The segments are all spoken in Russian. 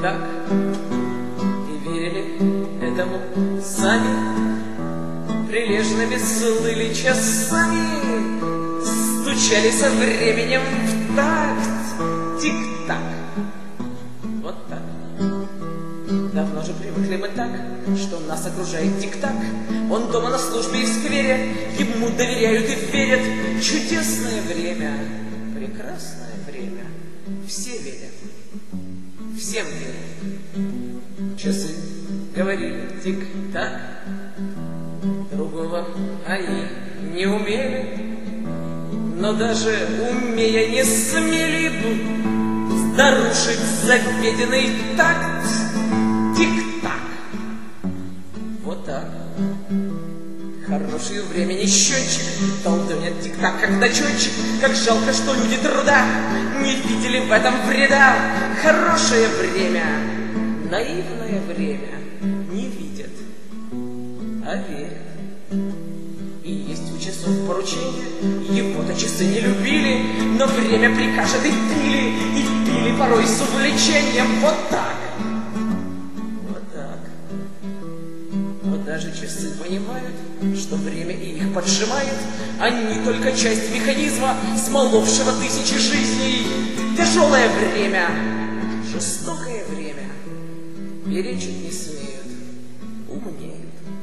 тик-так, и верили этому сами. Прилежными слыли часами, стучали со временем в такт. Тик-так, вот так. Давно же привыкли мы так, что нас окружает тик-так. Он дома на службе и в сквере, ему доверяют и верят. Чудесное время, прекрасное время, все верят, всем верят. Часы говорили тик-так, другого они не умели, но даже умея не смели бы нарушить заведенный такт. Тик-так, вот так. Хороший времени счетчик толдонит тик-так, как дочетчик. Как жалко, что люди труда не видели в этом вреда. Хорошее время, наивное время не видят, а верят. И есть у часов поручение, его-то часы не любили, но время прикажет и пили порой с увлечением. Вот так, вот так. Но даже часы понимают, что время и их поджимает. Они только часть механизма, смоловшего тысячи жизней. Тяжелое время, жестокое время, перечить не смеют, умнеют.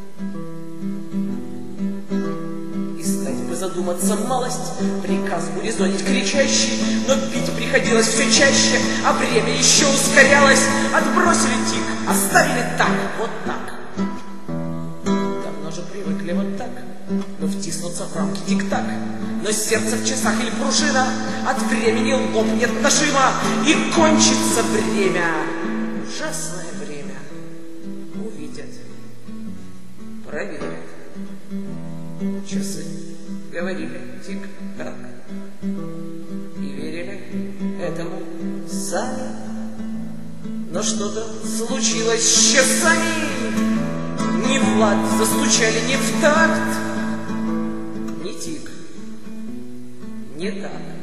Задуматься малость, приказ урезонить кричащий, но пить приходилось все чаще, а время еще ускорялось. Отбросили тик, оставили так, вот так. Давно же привыкли вот так, но втиснуться в рамки тик-так. Но сердце в часах или пружина от времени лопнет нажима, и кончится время. Ужасное время. Увидят, проверят. Часы говорили тик-так и верили этому сами. Но что-то случилось с часами. Ни в лад застучали, ни в такт, ни тик, ни так.